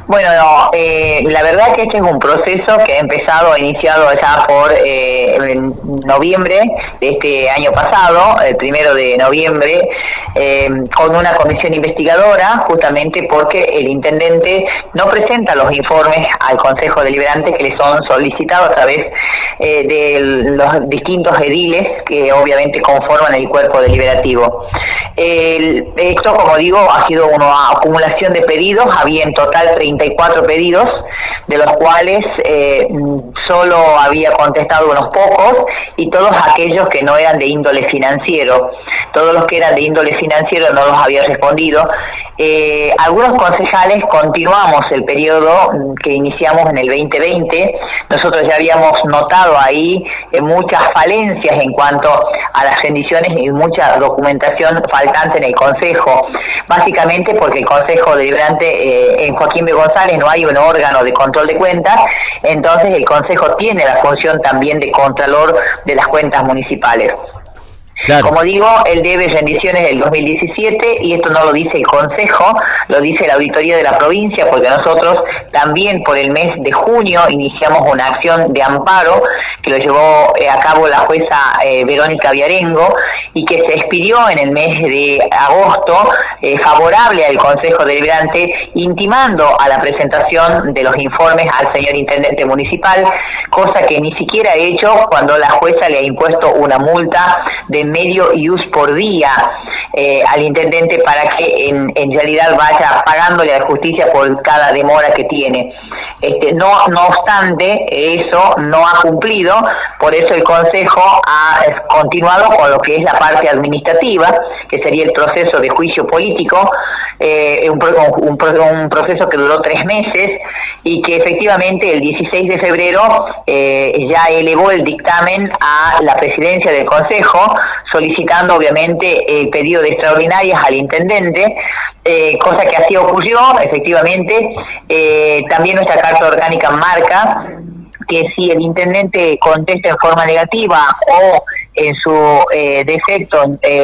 Bueno, no, la verdad que este es un proceso que ha iniciado ya por en noviembre de este año pasado, el 1 de noviembre, con una comisión investigadora, justamente porque el intendente no presenta los informes al Consejo Deliberante que le son solicitados a través de los distintos ediles que obviamente conforman el cuerpo deliberativo. Esto, como digo, ha sido una acumulación de pedidos. Había en total 34 pedidos, de los cuales solo había contestado unos pocos, y todos aquellos que no eran de índole financiero. Todos los que eran de índole financiero no los había respondido. Algunos concejales continuamos el periodo que iniciamos en el 2020. Nosotros ya habíamos notado ahí muchas falencias en cuanto a las rendiciones y mucha documentación faltante en el Consejo, básicamente porque el Consejo Deliberante en Joaquín B. González no hay un órgano de control de cuentas. Entonces el Consejo tiene la función también de contralor de las cuentas municipales. Claro. Como digo, él debe rendiciones del 2017, y esto no lo dice el Consejo, lo dice la Auditoría de la provincia, porque nosotros también por el mes de junio iniciamos una acción de amparo que lo llevó a cabo la jueza Verónica Viarengo, y que se expidió en el mes de agosto, favorable al Consejo Deliberante, intimando a la presentación de los informes al señor Intendente Municipal, cosa que ni siquiera ha hecho cuando la jueza le ha impuesto una multa de medio ius por día al intendente para que en realidad vaya pagándole a la justicia por cada demora que tiene. No obstante, eso no ha cumplido, por eso el Consejo ha continuado con lo que es la parte administrativa, que sería el proceso de juicio político, un proceso que duró 3 meses, y que efectivamente el 16 de febrero ya elevó el dictamen a la presidencia del Consejo, solicitando obviamente el pedido de extraordinarias al intendente, cosa que así ocurrió, efectivamente. También nuestra Carta Orgánica marca que si el intendente contesta en forma negativa o en su defecto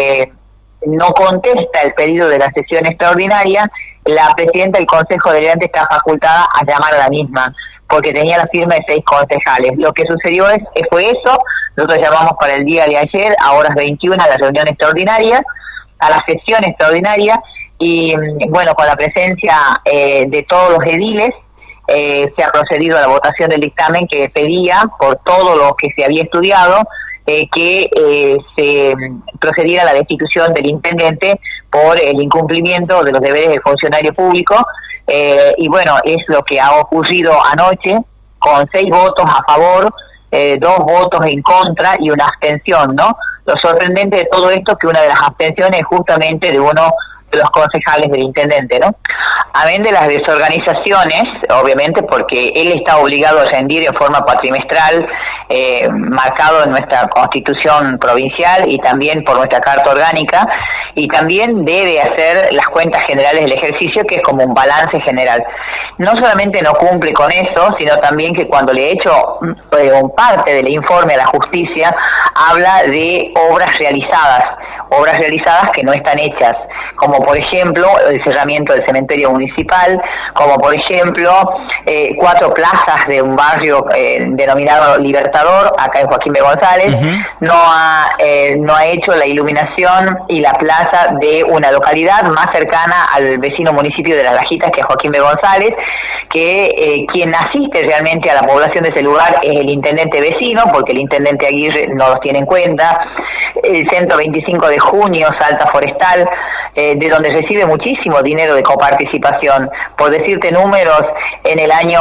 no contesta el pedido de la sesión extraordinaria, la presidenta del Consejo Deliberante está facultada a llamar a la misma, porque tenía la firma de 6 concejales. Lo que sucedió fue eso. Nosotros llamamos para el día de ayer, a horas 21, a la reunión extraordinaria, a la sesión extraordinaria, y bueno, con la presencia de todos los ediles, se ha procedido a la votación del dictamen que pedía, por todo lo que se había estudiado, que se procediera a la destitución del intendente por el incumplimiento de los deberes del funcionario público, y bueno, es lo que ha ocurrido anoche, con 6 votos a favor, 2 votos en contra y una abstención, ¿no? Lo sorprendente de todo esto es que una de las abstenciones es justamente de uno de los concejales del intendente, ¿no? Amén de las desorganizaciones, obviamente, porque él está obligado a rendir en forma cuatrimestral, marcado en nuestra Constitución provincial y también por nuestra Carta Orgánica, y también debe hacer las cuentas generales del ejercicio, que es como un balance general. No solamente no cumple con eso, sino también que cuando le he hecho parte del informe a la justicia, habla de obras realizadas que no están hechas, como por ejemplo el cerramiento del cementerio municipal, como por ejemplo 4 plazas de un barrio denominado Libertador, acá en Joaquín B. González. No ha hecho la iluminación y la plaza de una localidad más cercana al vecino municipio de Las Lajitas, que es Joaquín B. González, que quien asiste realmente a la población de ese lugar es el intendente vecino, porque el intendente Aguirre no los tiene en cuenta. El centro 25 de junio, Salta Forestal, de donde recibe muchísimo dinero de coparticipación. Por decirte números, en el año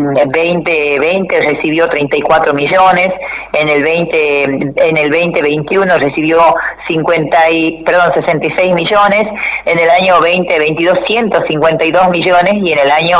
2020 recibió 34 millones, en el 2021 recibió 66 millones, en el año 2022 152 millones, y en el año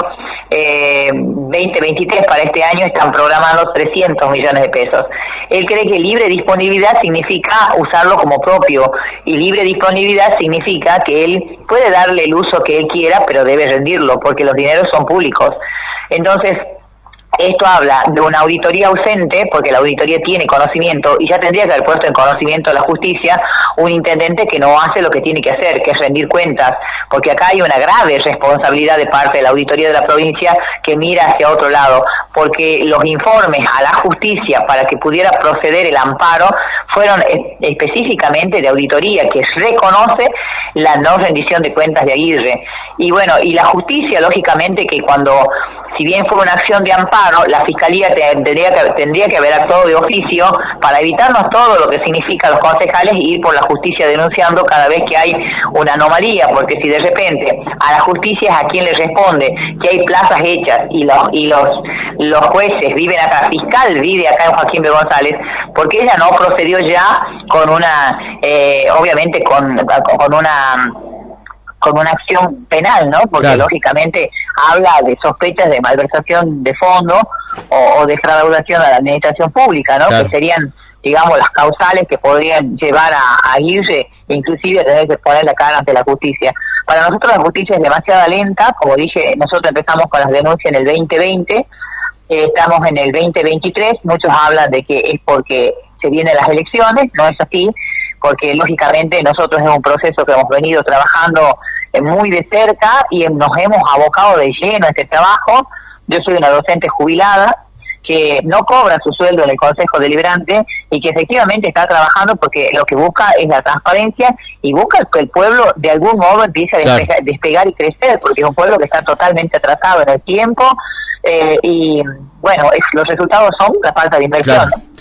2023, para este año, están programando 300 millones de pesos. Él cree que libre disponibilidad significa usarlo como propio, y libre disponibilidad significa que él puede darle el uso que él quiera, pero debe rendirlo, porque los dineros son públicos. Entonces, Esto habla de una auditoría ausente, porque la auditoría tiene conocimiento y ya tendría que haber puesto en conocimiento de la justicia un intendente que no hace lo que tiene que hacer, que es rendir cuentas, porque acá hay una grave responsabilidad de parte de la auditoría de la provincia que mira hacia otro lado, porque los informes a la justicia para que pudiera proceder el amparo fueron específicamente de auditoría que reconoce la no rendición de cuentas de Aguirre. Y bueno, y la justicia, lógicamente, que cuando, si bien fue una acción de amparo, la Fiscalía tendría que haber actuado de oficio para evitarnos todo lo que significa los concejales y ir por la justicia denunciando cada vez que hay una anomalía, porque si de repente a la justicia es a quien le responde que hay plazas hechas y los jueces viven acá, fiscal vive acá en Joaquín B. González, porque ella no procedió ya con una, obviamente con una acción penal, ¿no? Porque claro, lógicamente habla de sospechas de malversación de fondo o de fraudación a la administración pública, ¿no? Claro. Que serían, digamos, las causales que podrían llevar a Aguirre, inclusive a tener que poner la cara ante la justicia. Para nosotros la justicia es demasiado lenta, como dije, nosotros empezamos con las denuncias en el 2020, estamos en el 2023, muchos hablan de que es porque se vienen las elecciones, no es así, porque lógicamente nosotros es un proceso que hemos venido trabajando muy de cerca y nos hemos abocado de lleno a este trabajo. Yo soy una docente jubilada que no cobra su sueldo en el Consejo Deliberante y que efectivamente está trabajando porque lo que busca es la transparencia y busca que el pueblo de algún modo empiece a despegar y crecer, porque es un pueblo que está totalmente atrasado en el tiempo y bueno, los resultados son la falta de inversión. Claro.